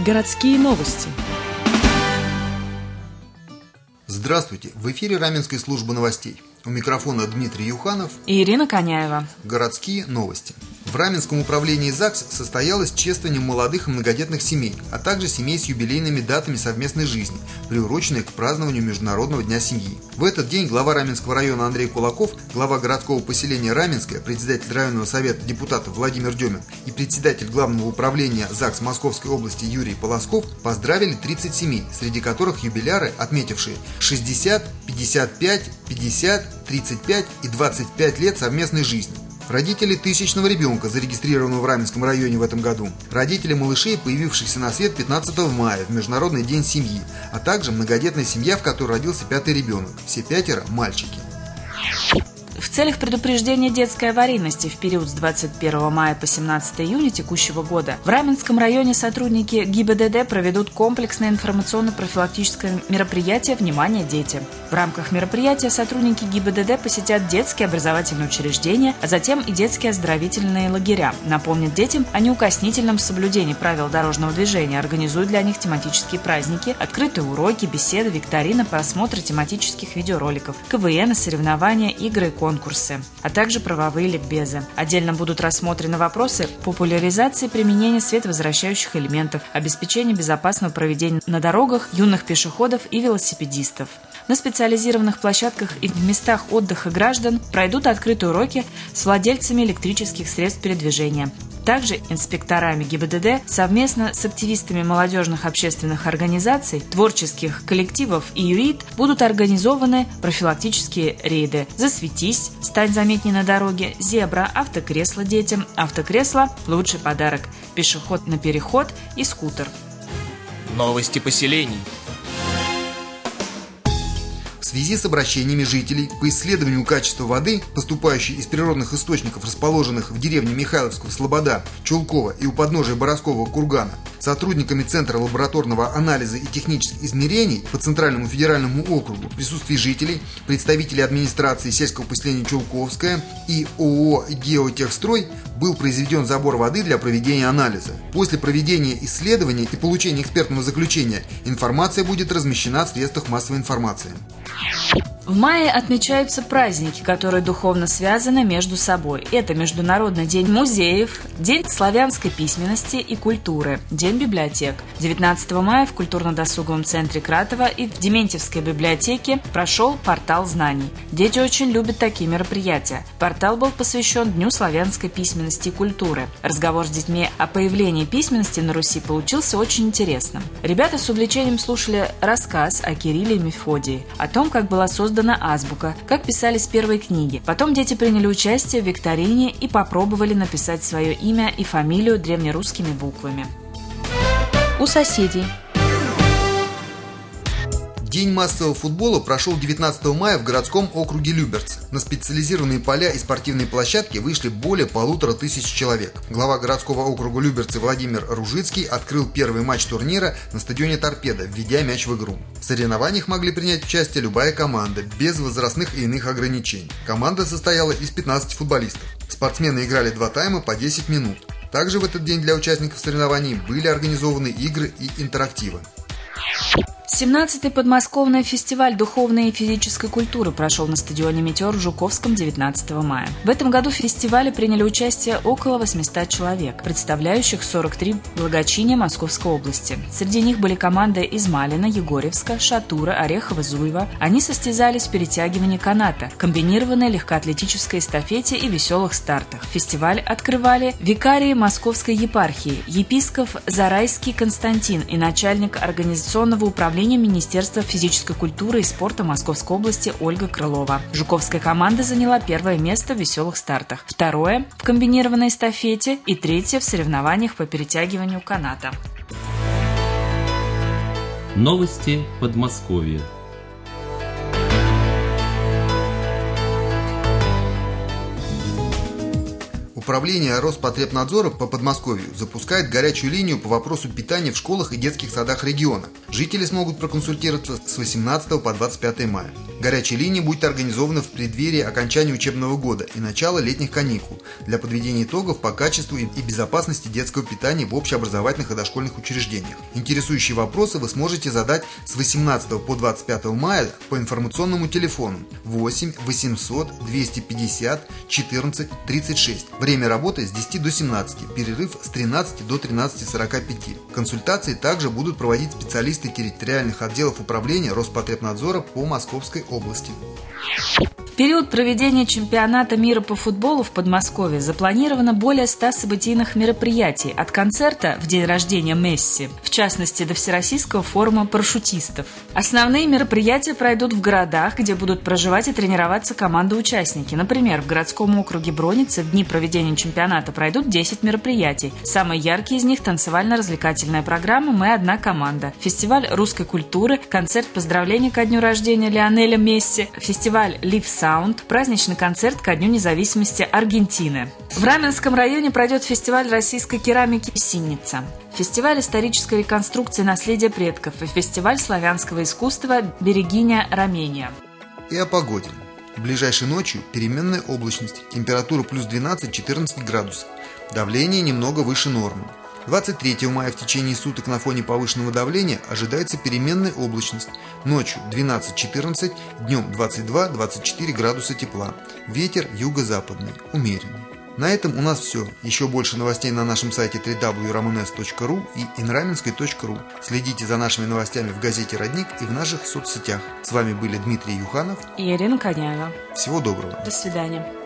Городские новости. Здравствуйте! В эфире Раменской службы новостей. У микрофона Дмитрий Юханов и Ирина Коняева. Городские новости. В Раменском управлении ЗАГС состоялось чествование молодых и многодетных семей, а также семей с юбилейными датами совместной жизни, приуроченные к празднованию Международного дня семьи. В этот день глава Раменского района Андрей Кулаков, глава городского поселения Раменское, председатель районного совета депутатов Владимир Демин и председатель главного управления ЗАГС Московской области Юрий Полосков поздравили 30 семей, среди которых юбиляры, отметившие 60, 55, 50, 35 и 25 лет совместной жизни. Родители тысячного ребенка, зарегистрированного в Раменском районе в этом году. Родители малышей, появившихся на свет 15 мая, в Международный день семьи, а также многодетная семья, в которой родился 5-й ребенок. Все 5 мальчики. В целях предупреждения детской аварийности в период с 21 мая по 17 июня текущего года в Раменском районе сотрудники ГИБДД проведут комплексное информационно-профилактическое мероприятие «Внимание, дети». В рамках мероприятия сотрудники ГИБДД посетят детские образовательные учреждения, а затем и детские оздоровительные лагеря, напомнят детям о неукоснительном соблюдении правил дорожного движения, организуют для них тематические праздники, открытые уроки, беседы, викторины, просмотры тематических видеороликов, КВН, соревнования, игры и конкурсы, а также правовые ликбезы. Отдельно будут рассмотрены вопросы популяризации применения световозвращающих элементов, обеспечения безопасного проведения на дорогах юных пешеходов и велосипедистов. На специализированных площадках и в местах отдыха граждан пройдут открытые уроки с владельцами электрических средств передвижения. Также инспекторами ГИБДД совместно с активистами молодежных общественных организаций, творческих коллективов и ЮИД будут организованы профилактические рейды «Засветись», «Стань заметней на дороге», «Зебра», «Автокресло детям», «Автокресло» – лучший подарок, «Пешеход на переход» и «Скутер». Новости поселений. В связи с обращениями жителей по исследованию качества воды, поступающей из природных источников, расположенных в деревне Михайловского Слобода, Чулкова и у подножия Боровского кургана, сотрудниками Центра лабораторного анализа и технических измерений по Центральному федеральному округу в присутствии жителей, представителей администрации сельского поселения Чулковское и ООО «Геотехстрой» был произведен забор воды для проведения анализа. После проведения исследований и получения экспертного заключения информация будет размещена в средствах массовой информации. В мае отмечаются праздники, которые духовно связаны между собой. Это Международный день музеев, День славянской письменности и культуры, День библиотек. 19 мая в культурно-досуговом центре Кратова и в Дементьевской библиотеке прошел портал знаний. Дети очень любят такие мероприятия. Портал был посвящен Дню славянской письменности и культуры. Разговор с детьми о появлении письменности на Руси получился очень интересным. Ребята с увлечением слушали рассказ о Кирилле и Мефодии, о том, как была создана азбука, как писались первые книги. Потом дети приняли участие в викторине и попробовали написать свое имя и фамилию древнерусскими буквами. У соседей. День массового футбола прошел 19 мая в городском округе Люберцы. На специализированные поля и спортивные площадки вышли более 1500 человек. Глава городского округа Люберцы Владимир Ружицкий открыл первый матч турнира на стадионе «Торпедо», введя мяч в игру. В соревнованиях могли принять участие любая команда, без возрастных и иных ограничений. Команда состояла из 15 футболистов. Спортсмены играли 2 тайма по 10 минут. Также в этот день для участников соревнований были организованы игры и интерактивы. 17-й подмосковный фестиваль духовной и физической культуры прошел на стадионе «Метеор» в Жуковском 19 мая. В этом году в фестивале приняли участие около 800 человек, представляющих 43 благочиния Московской области. Среди них были команды из Малина, Егорьевска, Шатура, Орехова, Зуева. Они состязались в перетягивании каната, комбинированной легкоатлетической эстафете и веселых стартах. Фестиваль открывали викарии Московской епархии, епископ Зарайский Константин и начальник организационного управления Министерства физической культуры и спорта Московской области Ольга Крылова. Жуковская команда заняла 1 место в веселых стартах, 2 в комбинированной эстафете и 3 в соревнованиях по перетягиванию каната. Новости Подмосковья. Управление Роспотребнадзора по Подмосковью запускает горячую линию по вопросу питания в школах и детских садах региона. Жители смогут проконсультироваться с 18 по 25 мая. Горячая линия будет организована в преддверии окончания учебного года и начала летних каникул для подведения итогов по качеству и безопасности детского питания в общеобразовательных и дошкольных учреждениях. Интересующие вопросы вы сможете задать с 18 по 25 мая по информационному телефону 8 800 250 14 36. Время работы с 10 до 17, перерыв с 13 до 13:45. Консультации также будут проводить специалисты территориальных отделов управления Роспотребнадзора по Московской области. В период проведения чемпионата мира по футболу в Подмосковье запланировано более 100 событийных мероприятий, от концерта в день рождения Месси, в частности до Всероссийского форума парашютистов. Основные мероприятия пройдут в городах, где будут проживать и тренироваться команды-участники. Например, в городском округе Броницы в дни проведения чемпионата пройдут 10 мероприятий. Самые яркие из них – танцевально-развлекательная программа «Мы одна команда», фестиваль русской культуры, концерт поздравления ко дню рождения Лионеля Месси, фестиваль Live Sound, праздничный концерт ко Дню независимости Аргентины. В Раменском районе пройдет фестиваль российской керамики «Синница», фестиваль исторической реконструкции наследия предков и фестиваль славянского искусства «Берегиня Рамения». И о погоде. Ближайшей ночью переменная облачность, температура плюс 12-14 градусов, давление немного выше нормы. 23 мая в течение суток на фоне повышенного давления ожидается переменная облачность. Ночью 12-14, днем 22-24 градуса тепла. Ветер юго-западный, умеренный. На этом у нас все. Еще больше новостей на нашем сайте www.ramones.ru и inramenskoy.ru. Следите за нашими новостями в газете «Родник» и в наших соцсетях. С вами были Дмитрий Юханов и Ирина Коняева. Всего доброго. До свидания.